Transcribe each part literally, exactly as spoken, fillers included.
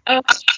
Oh,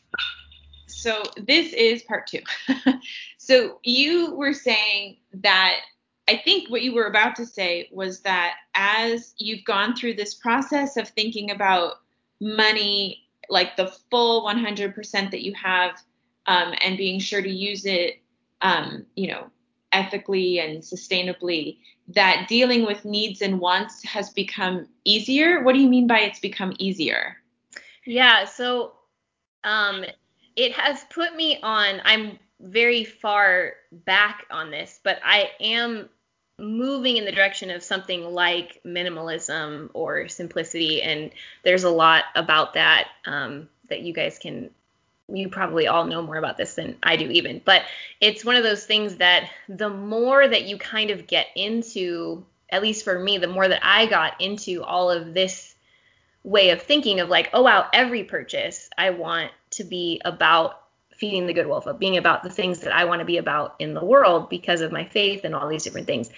so this is part two. So you were saying that, I think what you were about to say was that as you've gone through this process of thinking about money, like the full one hundred percent that you have, um, and being sure to use it, um, you know, ethically and sustainably, that dealing with needs and wants has become easier. What do you mean by it's become easier? Yeah, so um, it has put me on, I'm very far back on this, but I am moving in the direction of something like minimalism or simplicity, and there's a lot about that um, that you guys can, you probably all know more about this than I do even, but it's one of those things that the more that you kind of get into, at least for me, the more that I got into all of this way of thinking of like, oh wow, every purchase I want to be about feeding the good wolf, of being about the things that I want to be about in the world because of my faith and all these different things,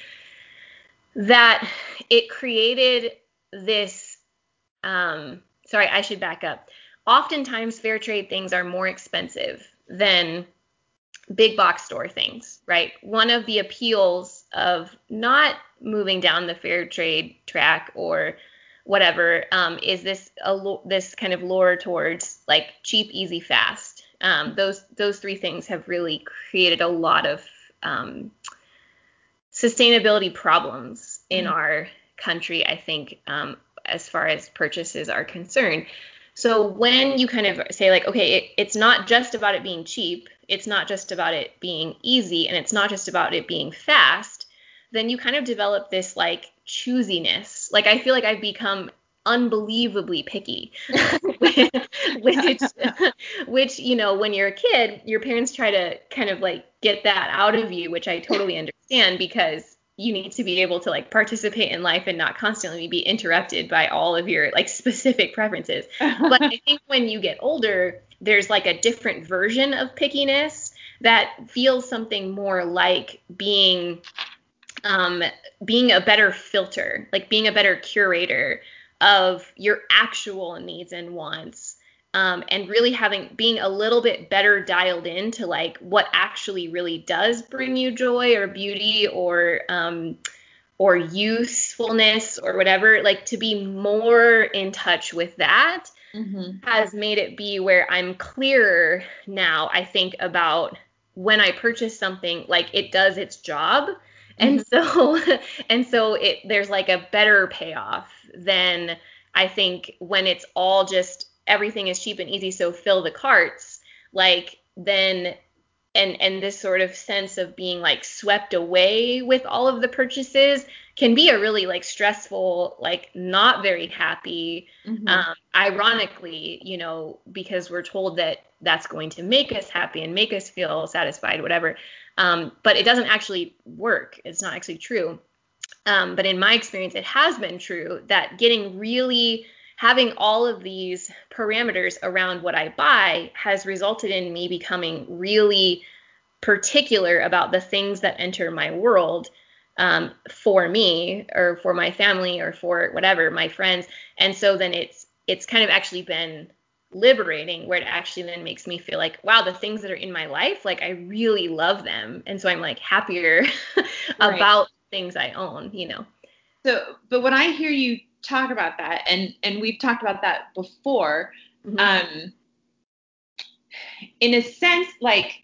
that it created this, um, sorry, I should back up. Oftentimes fair trade things are more expensive than big box store things, right? One of the appeals of not moving down the fair trade track or whatever um, is this uh, this kind of lure towards like cheap, easy, fast. Um, those those three things have really created a lot of um, sustainability problems in Mm-hmm. our country, I think, um, as far as purchases are concerned. So when you kind of say like, okay, it, it's not just about it being cheap, it's not just about it being easy, and it's not just about it being fast, then you kind of develop this like choosiness. Like I feel like I've become unbelievably picky, which, which, you know, when you're a kid, your parents try to kind of like get that out of you, which I totally understand because you need to be able to like participate in life and not constantly be interrupted by all of your like specific preferences. But I think when you get older, there's like a different version of pickiness that feels something more like being um, being a better filter, like being a better curator of your actual needs and wants, um, and really having being a little bit better dialed into like what actually really does bring you joy or beauty or um, or usefulness or whatever, like to be more in touch with that Mm-hmm. has made it be where I'm clearer now, I think, about when I purchase something, like it does its job. Mm-hmm. And so and so it there's like a better payoff than I think when it's all just everything is cheap and easy, so fill the carts, like then and and this sort of sense of being like swept away with all of the purchases can be a really like stressful, like not very happy, Mm-hmm. um, ironically, you know, because we're told that that's going to make us happy and make us feel satisfied, whatever. Um, but it doesn't actually work. It's not actually true. Um, but in my experience, it has been true that getting really having all of these parameters around what I buy has resulted in me becoming really particular about the things that enter my world, um, for me or for my family or for whatever, my friends. And so then it's it's kind of actually been liberating where it actually then makes me feel like, wow, the things that are in my life, like I really love them. And so I'm like happier Right. about things I own, you know. So, but when I hear you talk about that, and and we've talked about that before, Mm-hmm. um, in a sense, like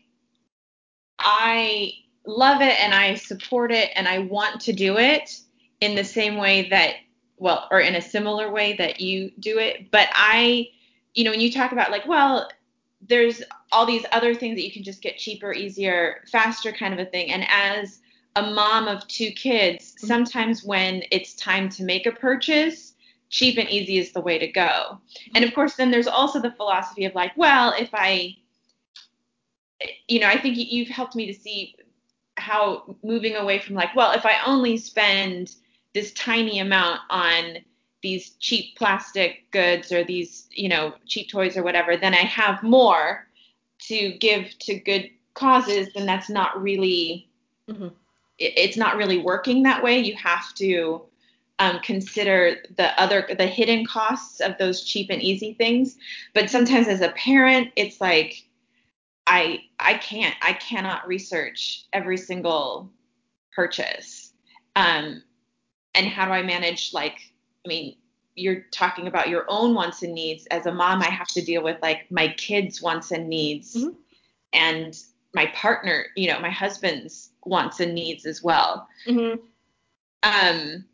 I love it and I support it and I want to do it in the same way that, well, or in a similar way that you do it. But I, you know, when you talk about like, well, there's all these other things that you can just get cheaper, easier, faster kind of a thing. And as a mom of two kids, sometimes when it's time to make a purchase, cheap and easy is the way to go. And of course, then there's also the philosophy of like, well, if I, you know, I think you've helped me to see how moving away from like, well, if I only spend this tiny amount on these cheap plastic goods or these, you know, cheap toys or whatever, then I have more to give to good causes, then that's not really, Mm-hmm. it's not really working that way. You have to um, consider the other, the hidden costs of those cheap and easy things. But sometimes as a parent, it's like, I, I can't, I cannot research every single purchase. Um, and how do I manage, like, I mean, you're talking about your own wants and needs. As a mom, I have to deal with like my kids' wants and needs, mm-hmm. and my partner, you know, my husband's wants and needs as well. Mm-hmm. Um,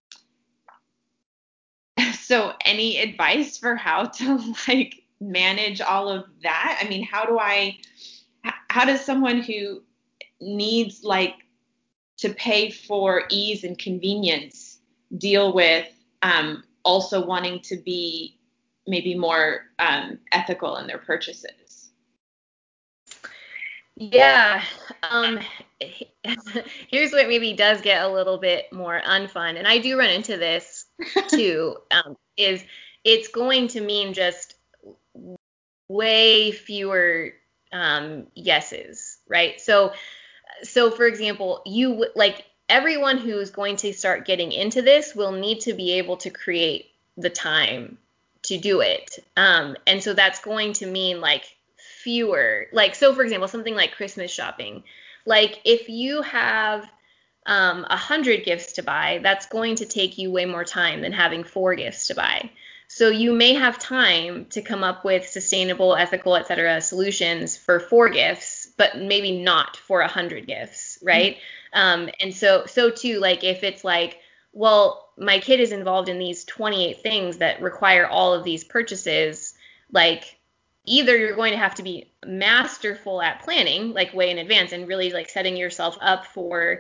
so any advice for how to like manage all of that? I mean, how do I, how does someone who needs like to pay for ease and convenience deal with um, also wanting to be maybe more um, ethical in their purchases? Yeah. Um, here's what maybe does get a little bit more unfun, and I do run into this too, um, is it's going to mean just way fewer um, yeses, right? So, so for example, you like everyone who's going to start getting into this will need to be able to create the time to do it. Um, and so that's going to mean like fewer, like, so for example, something like Christmas shopping, like if you have um, a hundred gifts to buy, that's going to take you way more time than having four gifts to buy. So you may have time to come up with sustainable, ethical, et cetera, solutions for four gifts, but maybe not for a hundred gifts, right? Mm-hmm. Um, and so, so too, like if it's like, well, my kid is involved in these twenty-eight things that require all of these purchases, like either you're going to have to be masterful at planning, like way in advance, and really like setting yourself up for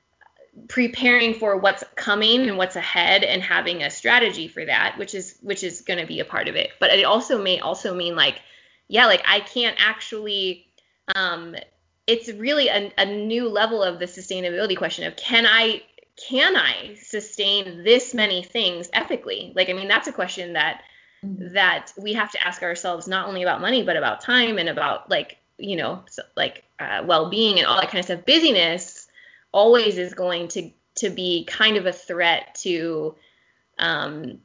preparing for what's coming and what's ahead and having a strategy for that, which is which is going to be a part of it. But it also may also mean like, yeah, like I can't actually, um, it's really a, a new level of the sustainability question of can I can I sustain this many things ethically? Like, I mean, that's a question that mm-hmm. that we have to ask ourselves, not only about money, but about time and about like, you know, so, like uh, well-being and all that kind of stuff. Busyness always is going to to be kind of a threat to um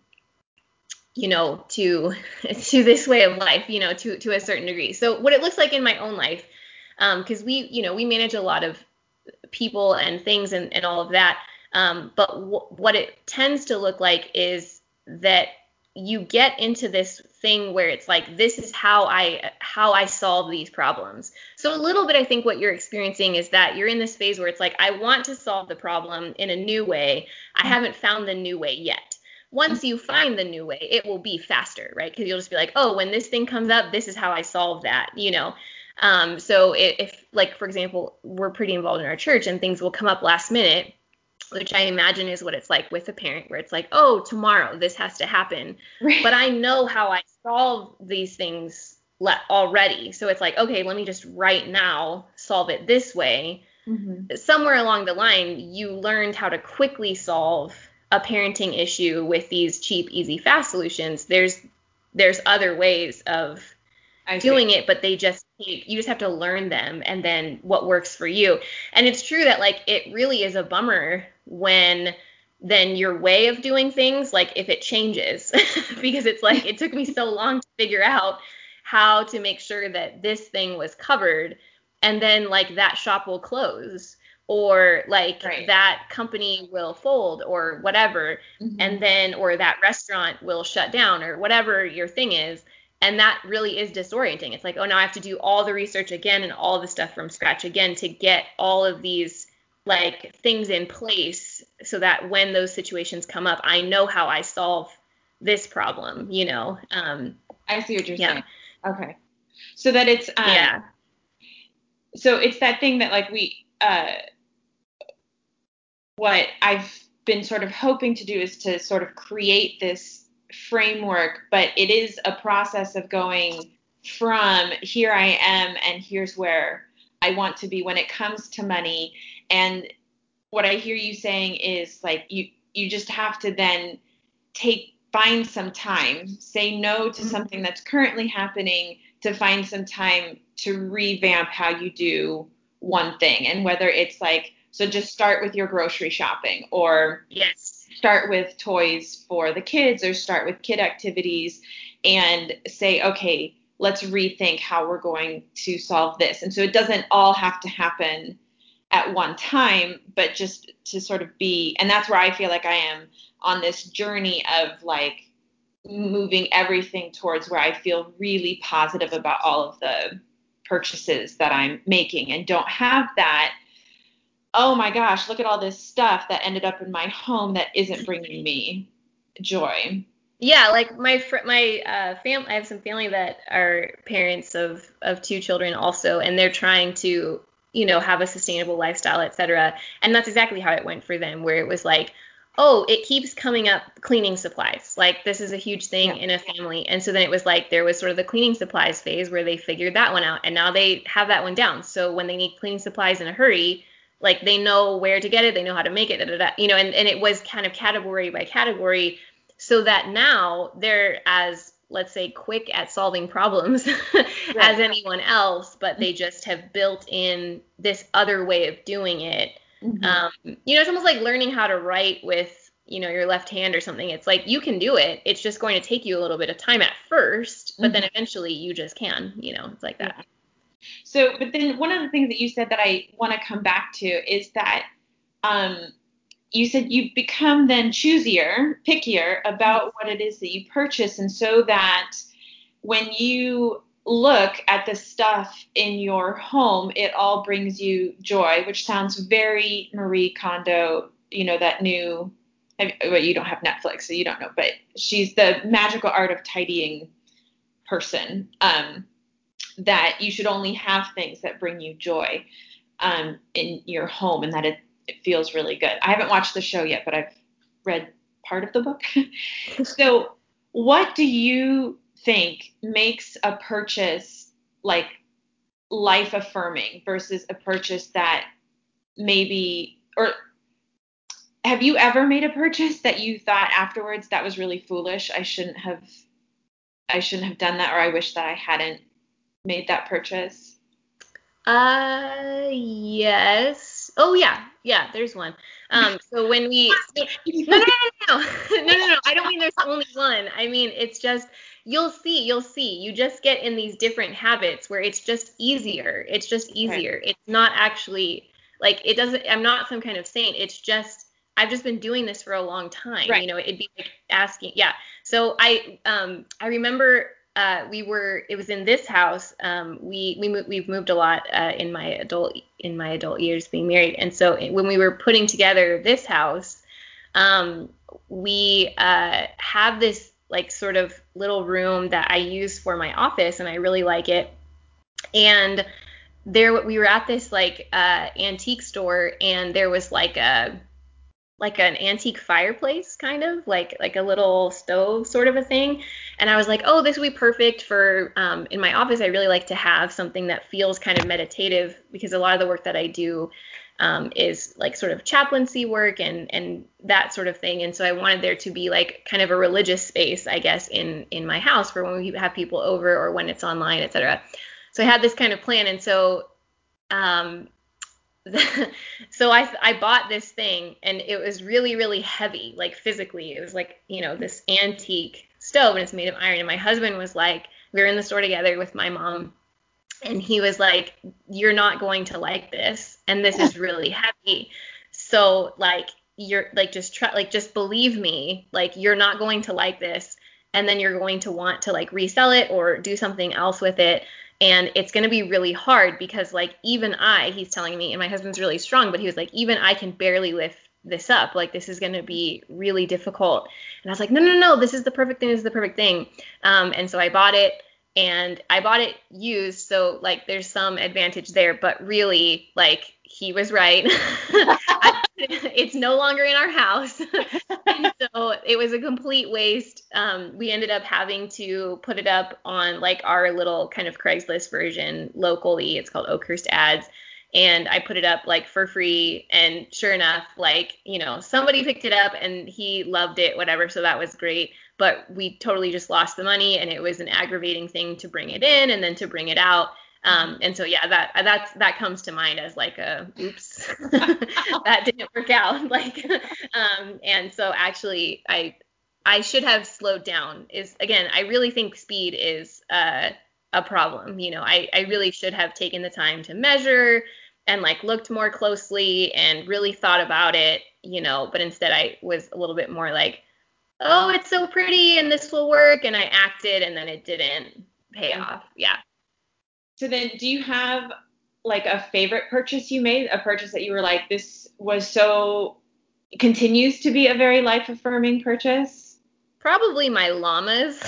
you know to to this way of life, you know to to a certain degree. So what it looks like in my own life, um because we you know we manage a lot of people and things and, and all of that, um but w- what it tends to look like is that you get into this thing where it's like, this is how I how I solve these problems. So a little bit, I think what you're experiencing is that you're in this phase where it's like, I want to solve the problem in a new way. I haven't found the new way yet. Once you find the new way, it will be faster, right? Because you'll just be like, oh, when this thing comes up, this is how I solve that, you know. Um, so if, if, like, for example, we're pretty involved in our church and things will come up last minute, which I imagine is what it's like with a parent, where it's like, oh, tomorrow this has to happen. Right. But I know how I solve these things le- already. So it's like, okay, let me just right now solve it this way. Mm-hmm. Somewhere along the line, you learned how to quickly solve a parenting issue with these cheap, easy, fast solutions. There's there's other ways of I doing see. It, but they just take, you just have to learn them and then what works for you. And it's true that like it really is a bummer when then your way of doing things, like if it changes, because it's like it took me so long to figure out how to make sure that this thing was covered, and then like that shop will close, or like right. that company will fold or whatever, mm-hmm. and then or that restaurant will shut down or whatever your thing is. And that really is disorienting. It's like, oh, now I have to do all the research again and all the stuff from scratch again to get all of these like things in place so that when those situations come up, I know how I solve this problem, you know? Um, I see what you're yeah. saying. Okay. So that it's, um, yeah. So it's that thing that like we, uh, what I've been sort of hoping to do is to sort of create this framework, but it is a process of going from here I am and here's where I want to be when it comes to money. And what I hear you saying is like you you just have to then take find some time, say no to something that's currently happening to find some time to revamp how you do one thing. And whether it's like, so just start with your grocery shopping, or yes start with toys for the kids or start with kid activities and say, okay, let's rethink how we're going to solve this. And so it doesn't all have to happen at one time, but just to sort of be, and that's where I feel like I am on this journey of like moving everything towards where I feel really positive about all of the purchases that I'm making and don't have that, oh my gosh, look at all this stuff that ended up in my home that isn't bringing me joy. Yeah, like my fr- my uh, fam, I have some family that are parents of of two children also, and they're trying to, you know, have a sustainable lifestyle, et cetera. And that's exactly how it went for them, where it was like, oh, it keeps coming up cleaning supplies. Like this is a huge thing Yeah. in a family. And so then it was like there was sort of the cleaning supplies phase where they figured that one out, and now they have that one down. So when they need cleaning supplies in a hurry, like they know where to get it, they know how to make it, da, da, da, you know, and, and it was kind of category by category. So that now they're as, let's say, quick at solving problems as anyone else, but they just have built in this other way of doing it. Mm-hmm. Um, you know, it's almost like learning how to write with, you know, your left hand or something. It's like you can do it. It's just going to take you a little bit of time at first, but mm-hmm. then eventually you just can, you know, it's like that. Yeah. So, but then one of the things that you said that I want to come back to is that, um, you said you've become then choosier, pickier about what it is that you purchase. And so that when you look at the stuff in your home, it all brings you joy, which sounds very Marie Kondo, you know, that new, well, you don't have Netflix, so you don't know, but she's the magical art of tidying person, um, that you should only have things that bring you joy um, in your home, and that it It feels really good. I haven't watched the show yet, but I've read part of the book. So what do you think makes a purchase like life affirming versus a purchase that maybe, or have you ever made a purchase that you thought afterwards that was really foolish? I shouldn't have, I shouldn't have done that, or I wish that I hadn't made that purchase? Uh, yes. Oh yeah, yeah. There's one. Um, so when we so, no, no, no, no, no, no, no, no. I don't mean there's only one. I mean it's just you'll see, you'll see. You just get in these different habits where it's just easier. It's just easier. Okay. It's not actually like it doesn't. I'm not some kind of saint. It's just I've just been doing this for a long time. Right. You know, it'd be like asking. Yeah. So I um I remember. Uh, we were, it was in this house. Um, we, we, mo- we've moved a lot, uh, in my adult, in my adult years being married. And so when we were putting together this house, um, we, uh, have this like sort of little room that I use for my office, and I really like it. And there, we were at this like, uh, antique store, and there was like a, like an antique fireplace, kind of like like a little stove sort of a thing. And I was like, oh, this would be perfect for um, in my office. I really like to have something that feels kind of meditative, because a lot of the work that I do um, is like sort of chaplaincy work and and that sort of thing. And so I wanted there to be like kind of a religious space, I guess, in in my house for when we have people over or when it's online, et cetera. So I had this kind of plan. And so um, so I I bought this thing, and it was really, really heavy, like physically. It was like, you know, this antique stove, and it's made of iron. And my husband was like, we were in the store together with my mom, and he was like, you're not going to like this, and this is really heavy. So like, you're like, just try, like, just believe me, like, you're not going to like this, and then you're going to want to like resell it or do something else with it. And it's going to be really hard because, like, even I, he's telling me, and my husband's really strong, but he was like, even I can barely lift this up. Like, this is going to be really difficult. And I was like, no, no, no, this is the perfect thing. This is the perfect thing. Um, and so I bought it, and I bought it used. So, like, there's some advantage there. But really, like, he was right. It's no longer in our house. And so it was a complete waste. Um, we ended up having to put it up on like our little kind of Craigslist version locally. It's called Oakhurst Ads. And I put it up like for free. And sure enough, like, you know, somebody picked it up and he loved it, whatever. So that was great. But we totally just lost the money, and it was an aggravating thing to bring it in and then to bring it out. Um, and so yeah, that that's that comes to mind as like a oops, that didn't work out. Like, um, and so actually, I I should have slowed down. Is again, I really think speed is uh, a problem. You know, I I really should have taken the time to measure and like looked more closely and really thought about it. You know, but instead I was a little bit more like, oh, it's so pretty and this will work, and I acted and then it didn't pay off. Yeah. So then, do you have like a favorite purchase you made, a purchase that you were like, this was so, continues to be a very life affirming purchase? Probably my llamas.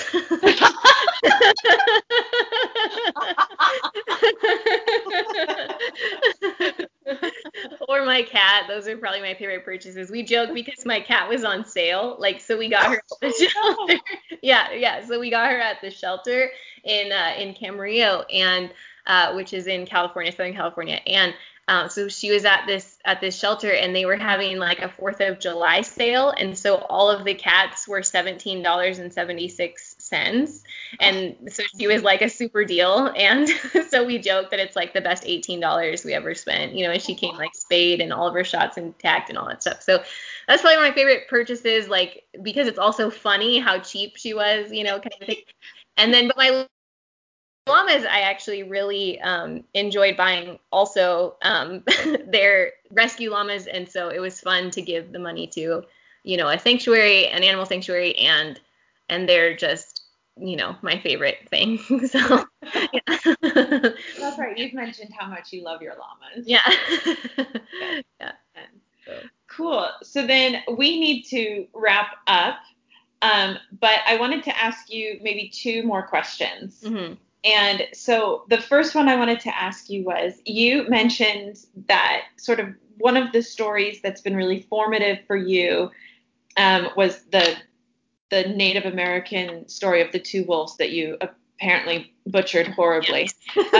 Or my cat. Those are probably my favorite purchases. We joke because my cat was on sale. Like, so we got her at the shelter. Yeah, yeah. So we got her at the shelter in uh, in Camarillo, and uh, which is in California, Southern California. And um, so she was at this at this shelter, and they were having like a Fourth of July sale, and so all of the cats were seventeen dollars and seventy-six cents, and so she was like a super deal. And so we joke that it's like the best eighteen dollars we ever spent, you know. And she came like spayed and all of her shots intact and all that stuff. So that's probably my favorite purchases, like because it's also funny how cheap she was, you know, kind of thing. And then, but my llamas, I actually really um, enjoyed buying also. Um, they're rescue llamas, and so it was fun to give the money to, you know, a sanctuary, an animal sanctuary, and and they're just, you know, my favorite thing. So yeah. That's right. You've mentioned how much you love your llamas. Yeah. Yeah. Yeah. So. Cool. So then we need to wrap up, um, but I wanted to ask you maybe two more questions. Mm-hmm. And so the first one I wanted to ask you was, you mentioned that sort of one of the stories that's been really formative for you um, was the the Native American story of the two wolves that you apparently butchered horribly.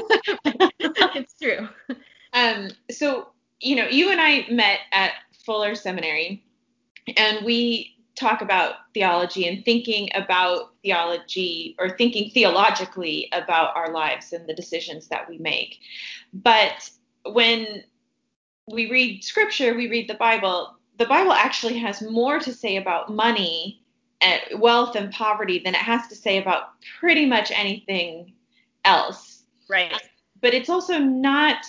It's true. Um, so, you know, you and I met at Fuller Seminary, and we talk about theology and thinking about theology, or thinking theologically about our lives and the decisions that we make. But when we read scripture, we read the Bible, the Bible actually has more to say about money and wealth and poverty than it has to say about pretty much anything else. Right. But it's also not,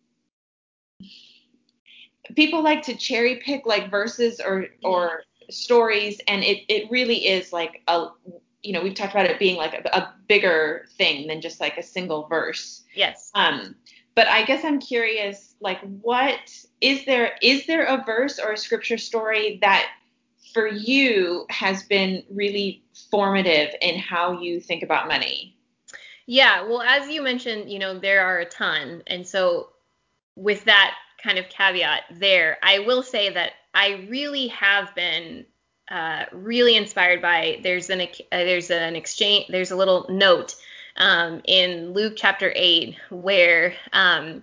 people like to cherry pick like verses or, or stories, and it, it really is like a, you know, we've talked about it being like a, a bigger thing than just like a single verse. Yes. Um, but I guess I'm curious, like, what is there, is there a verse or a scripture story that for you has been really formative in how you think about money? Yeah, well, as you mentioned, you know, there are a ton. And so with that kind of caveat there, I will say that I really have been uh, really inspired by, there's an uh, there's an exchange, there's a little note um, in Luke chapter eight where um,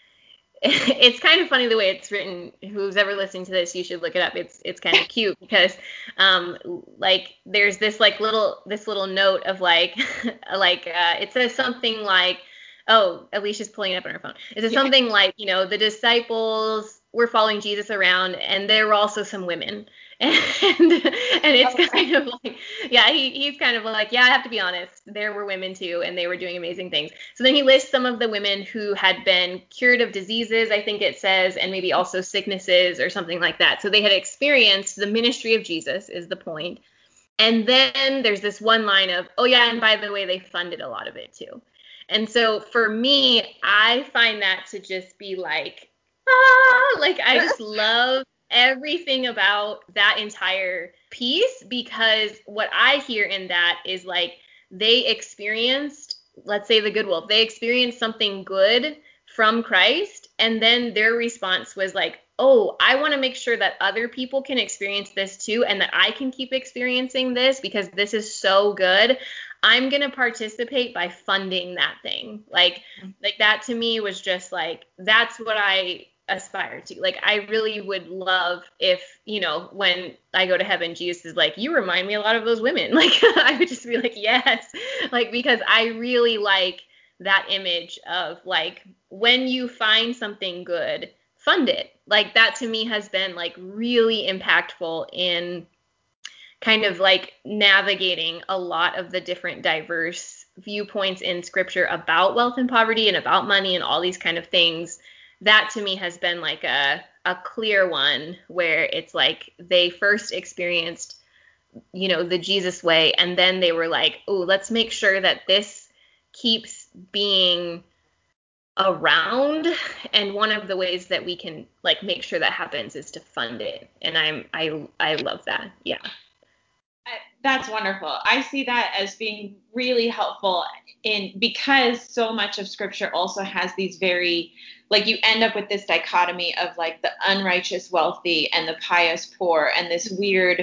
it's kind of funny the way it's written. Who's ever listening to this, you should look it up. It's it's kind of cute because um like there's this like little this little note of like like uh, it says something like, oh, Alicia's pulling it up on her phone. It says something like, you know, the disciples were following Jesus around, and there were also some women. And and it's kind of like, yeah, he, he's kind of like, yeah, I have to be honest, there were women too, and they were doing amazing things. So then he lists some of the women who had been cured of diseases, I think it says, and maybe also sicknesses or something like that. So they had experienced the ministry of Jesus, is the point. And then there's this one line of, oh yeah, and by the way, they funded a lot of it too. And so for me, I find that to just be like, ah, like I just love everything about that entire piece, because what I hear in that is like they experienced, let's say the good wolf, they experienced something good from Christ, and then their response was like, oh, I want to make sure that other people can experience this too, and that I can keep experiencing this because this is so good. I'm going to participate by funding that thing. Like, like that to me was just like, that's what I aspire to. Like, I really would love if, you know, when I go to heaven, Jesus is like, you remind me a lot of those women. Like, I would just be like, yes, like, because I really like that image of like, when you find something good, fund it. Like that to me has been like really impactful in kind of like navigating a lot of the different diverse viewpoints in scripture about wealth and poverty and about money and all these kind of things. That to me has been like a, a clear one where it's like they first experienced, you know, the Jesus way, and then they were like, oh, let's make sure that this keeps being around, and one of the ways that we can like make sure that happens is to fund it. And I'm I I love that. Yeah. That's wonderful. I see that as being really helpful in because so much of scripture also has these very, like, you end up with this dichotomy of like the unrighteous wealthy and the pious poor, and this weird,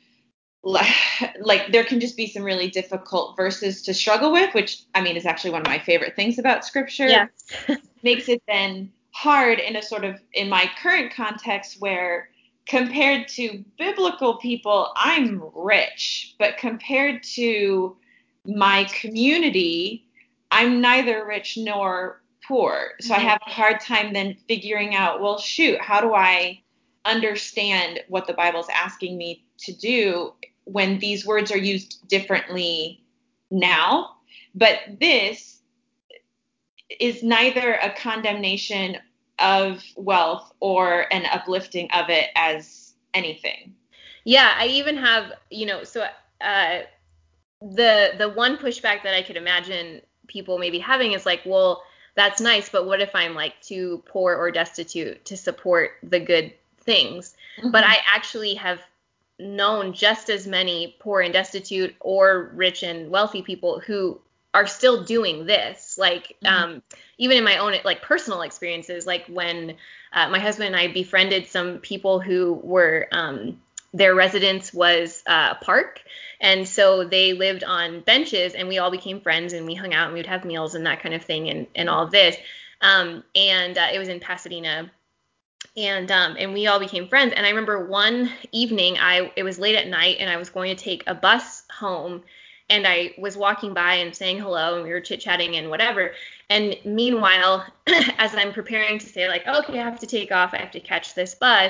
like there can just be some really difficult verses to struggle with, which I mean is actually one of my favorite things about scripture. Yes. Makes it then hard in a sort of, in my current context, where compared to biblical people, I'm rich, but compared to my community, I'm neither rich nor poor. So mm-hmm. I have a hard time then figuring out, well, shoot, how do I understand what the Bible's asking me to do when these words are used differently now? But this is neither a condemnation of wealth or an uplifting of it as anything. Yeah, I even have, you know, so uh, the the one pushback that I could imagine people maybe having is like, well, that's nice, but what if I'm like too poor or destitute to support the good things? Mm-hmm. But I actually have known just as many poor and destitute or rich and wealthy people who are still doing this, like mm-hmm. um, even in my own like personal experiences, like when uh, my husband and I befriended some people who were um, their residence was uh, a park, and so they lived on benches, and we all became friends, and we hung out, and we'd have meals and that kind of thing, and and all of this, um, and uh, it was in Pasadena. And um, and we all became friends. And I remember one evening, I it was late at night, and I was going to take a bus home. And I was walking by and saying hello, and we were chit-chatting and whatever. And meanwhile, as I'm preparing to say, like, okay, I have to take off, I have to catch this bus,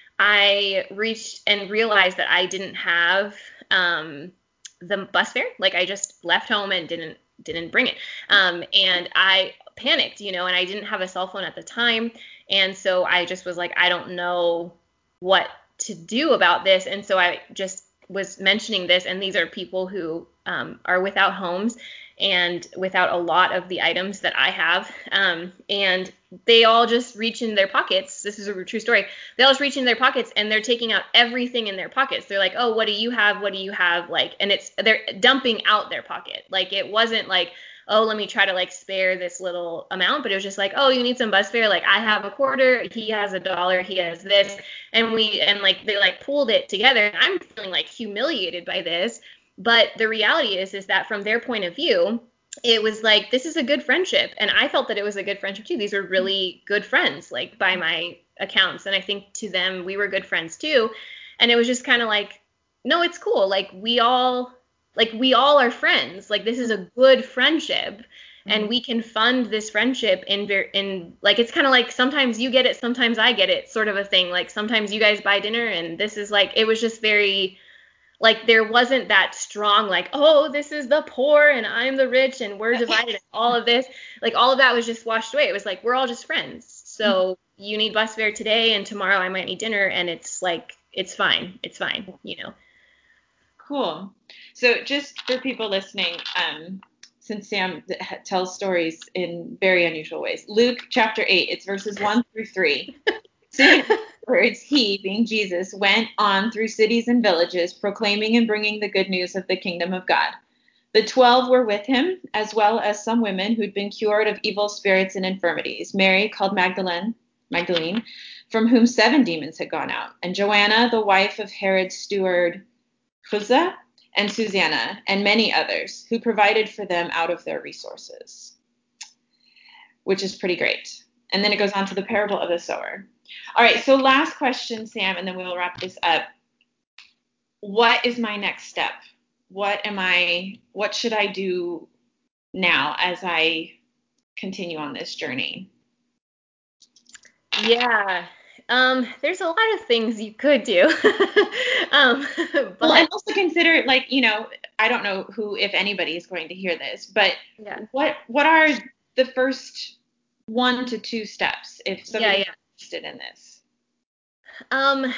I reached and realized that I didn't have um, the bus fare. Like, I just left home and didn't didn't bring it. Um, and I panicked, you know, and I didn't have a cell phone at the time. And so I just was like, I don't know what to do about this. And so I just was mentioning this, and these are people who um, are without homes and without a lot of the items that I have. Um, and they all just reach in their pockets. This is a true story. They all just reach in their pockets, and they're taking out everything in their pockets. They're like, oh, what do you have? What do you have? Like, and it's, they're dumping out their pocket. Like, it wasn't like, oh, let me try to like spare this little amount, but it was just like, oh, you need some bus fare? Like, I have a quarter, he has a dollar, he has this. And we, and like, they like pooled it together. And I'm feeling like humiliated by this. But the reality is, is that from their point of view, it was like, this is a good friendship. And I felt that it was a good friendship too. These were really good friends, like by my accounts. And I think to them, we were good friends too. And it was just kind of like, no, it's cool. Like we all, like we all are friends. Like this is a good friendship. And we can fund this friendship in, in like, it's kind of like sometimes you get it, sometimes I get it, sort of a thing. Like sometimes you guys buy dinner, and this is like, it was just very, like there wasn't that strong, like, oh, this is the poor and I'm the rich and we're divided. All of this, like all of that was just washed away. It was like, we're all just friends. So mm-hmm. you need bus fare today, and tomorrow I might need dinner, and it's like, it's fine. It's fine, you know. Cool. So just for people listening, um, since Sam tells stories in very unusual ways, Luke chapter eight, it's verses one through three. Soon afterwards, he, being Jesus, went on through cities and villages, proclaiming and bringing the good news of the kingdom of God. The twelve were with him, as well as some women who'd been cured of evil spirits and infirmities. Mary, called Magdalene, Magdalene, from whom seven demons had gone out, and Joanna, the wife of Herod's steward Chuza, and Susanna, and many others, who provided for them out of their resources, which is pretty great. And then it goes on to the parable of the sower. All right, so last question, Sam, and then we'll wrap this up. What is my next step? What am I, what should I do now as I continue on this journey? Yeah. Um, there's a lot of things you could do. um, but Well, and also consider, like, you know, I don't know who, if anybody, is going to hear this, but yeah. what what are the first one to two steps if Yeah, somebody's yeah. interested in this? Um,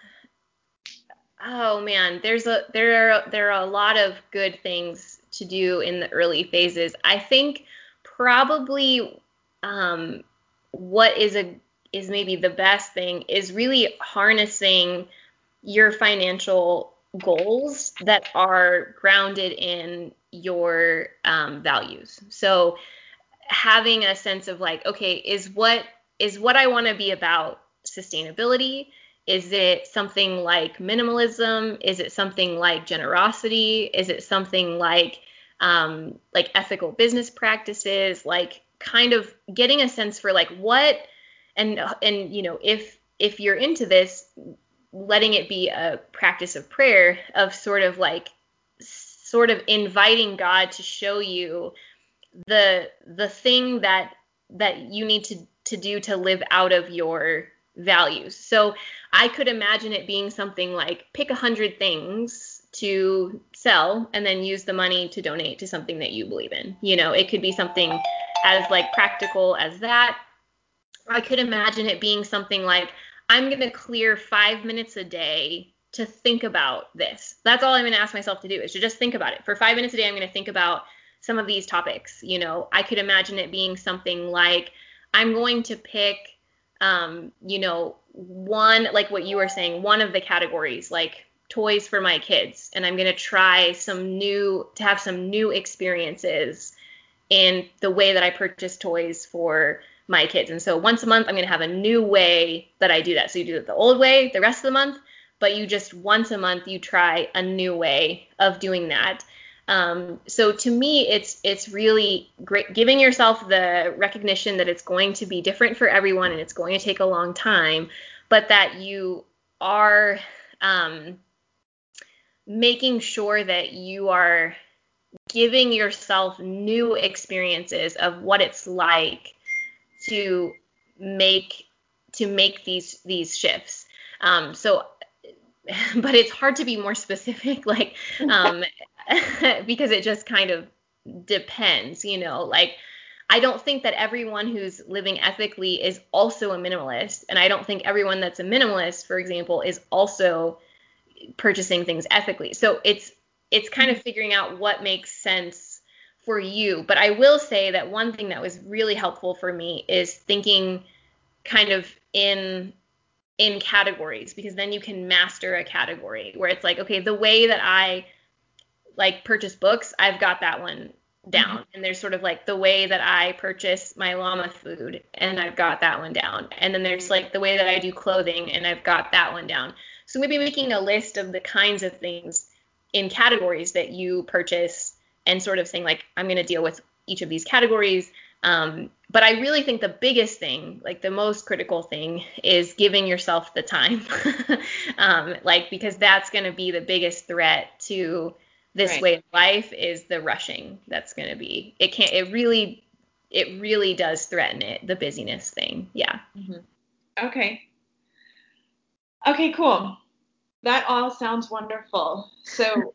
oh man, there's a there are there are a lot of good things to do in the early phases. I think probably um what is a is maybe the best thing is really harnessing your financial goals that are grounded in your um, values. So having a sense of like, okay, is what is what I want to be about sustainability? Is it something like minimalism? Is it something like generosity? Is it something like um, like ethical business practices? Like kind of getting a sense for like what and and you know if if you're into this, letting it be a practice of prayer of sort of like sort of inviting God to show you the the thing that that you need to to do to live out of your values. So I could imagine it being something like pick a hundred things to sell and then use the money to donate to something that you believe in. You know, it could be something as like practical as that. I could imagine it being something like I'm going to clear five minutes a day to think about this. That's all I'm going to ask myself to do is to just think about it. For five minutes a day, I'm going to think about some of these topics. You know, I could imagine it being something like I'm going to pick, um, you know, one, like what you were saying, one of the categories, like toys for my kids. And I'm going to try some new, to have some new experiences in the way that I purchase toys for my kids. And so once a month, I'm going to have a new way that I do that. So you do it the old way the rest of the month, but you just once a month, you try a new way of doing that. Um, so to me, it's it's really great giving yourself the recognition that it's going to be different for everyone and it's going to take a long time, but that you are um, making sure that you are giving yourself new experiences of what it's like to make to make these these shifts. Um, so, but it's hard to be more specific, like um, because it just kind of depends, you know. Like I don't think that everyone who's living ethically is also a minimalist, and I don't think everyone that's a minimalist, for example, is also purchasing things ethically. So it's it's kind of figuring out what makes sense for you. But I will say that one thing that was really helpful for me is thinking kind of in in categories, because then you can master a category where it's like, okay, the way that I like purchase books, I've got that one down. Mm-hmm. And there's sort of like the way that I purchase my llama food, and I've got that one down. And then there's like the way that I do clothing, and I've got that one down. So maybe making a list of the kinds of things in categories that you purchase and sort of saying like, I'm going to deal with each of these categories. Um, but I really think the biggest thing, like the most critical thing, is giving yourself the time, um, like because that's going to be the biggest threat to this right. way of life is the rushing. That's going to be, it can't, it really, it really does threaten it, the busyness thing. Yeah. Mm-hmm. Okay. Okay, cool. That all sounds wonderful. So,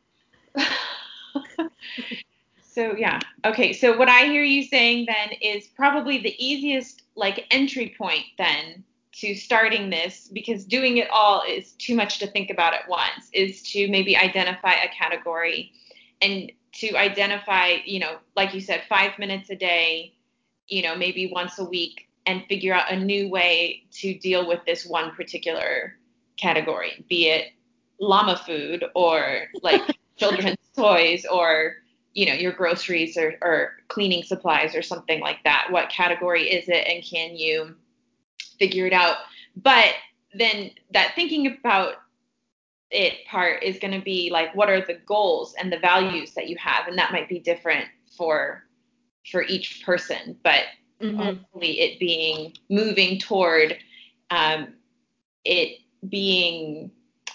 so yeah. Okay. So what I hear you saying then is probably the easiest like entry point then to starting this, because doing it all is too much to think about at once, is to maybe identify a category and to identify, you know, like you said, five minutes a day, you know, maybe once a week, and figure out a new way to deal with this one particular category, be it llama food or like children's toys or, you know, your groceries or, or cleaning supplies or something like that. What category is it, and can you figure it out? But then that thinking about it part is going to be like, what are the goals and the values that you have? And that might be different for for each person, but mm-hmm. hopefully it being moving toward um, it being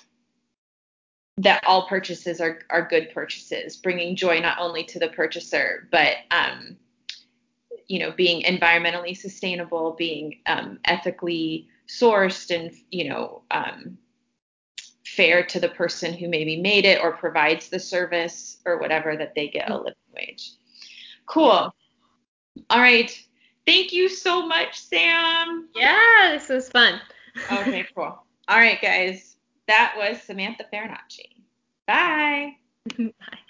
that all purchases are, are good purchases, bringing joy not only to the purchaser, but um, you know, being environmentally sustainable, being um, ethically sourced, and, you know, um, fair to the person who maybe made it or provides the service or whatever, that they get a living wage. Cool. All right. Thank you so much, Sam. Yeah, this was fun. Okay, cool. All right, guys. That was Samantha Farinacci. Bye. Bye.